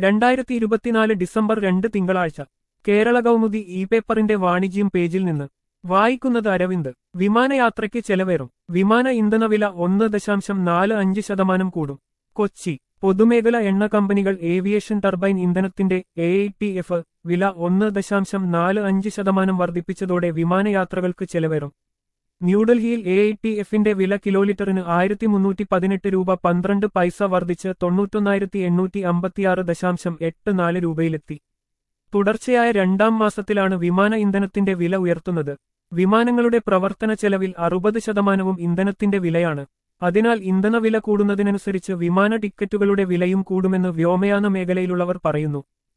2024 December 2 തിങ്കളാഴ്ച Kerala Kaumudi E പേപ്പറിന്റെ വാണിജ്യം പേജിൽ നിന്ന് വായിക്കുന്നത് അരവിന്ദ്. വിമാനയാത്രയ്ക്ക് ചെലവേറും. വിമാന ഇന്ധനവില 1.45% കൂടും. കൊച്ചി. പൊതുമേഖല എണ്ണ കമ്പനികൾ ഏവിയേഷൻ ടർബൈൻ ഇന്ധനത്തിന്റെ AITF വില 1.45% വർദ്ധിപ്പിച്ചതോടെ വിമാനയാത്രകൾക്ക് ചെലവേറും. ന്യൂഡൽഹിയിൽ AITFന്റെ വില കിലോലിറ്ററിന് 1318 രൂപ 12 പൈസ വർദ്ധിച്ച് 91,856.84 രൂപയിലെത്തി. തുടർച്ചയായ രണ്ടാം മാസത്തിലാണ് വിമാന ഇന്ധനത്തിന്റെ വില ഉയർത്തുന്നത്. വിമാനങ്ങളുടെ പ്രവർത്തന ചെലവിൽ 60% ഇന്ധനത്തിന്റെ വിലയാണ്. അതിനാൽ ഇന്ധനവില കൂടുന്നതിനനുസരിച്ച് വിമാന ടിക്കറ്റുകളുടെ വിലയും കൂടുമെന്ന് വ്യോമയാന മേഖലയിലുള്ളവർ പറയുന്നു.